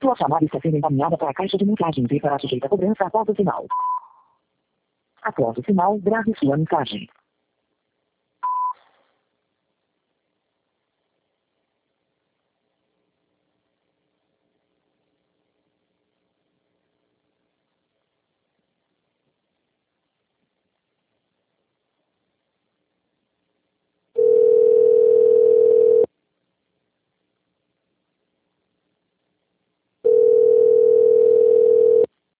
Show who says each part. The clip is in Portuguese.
Speaker 1: Sua chamada está sendo encaminhada para a caixa de mensagens e será sujeita a cobrança após o sinal. Após o sinal, grave sua mensagem.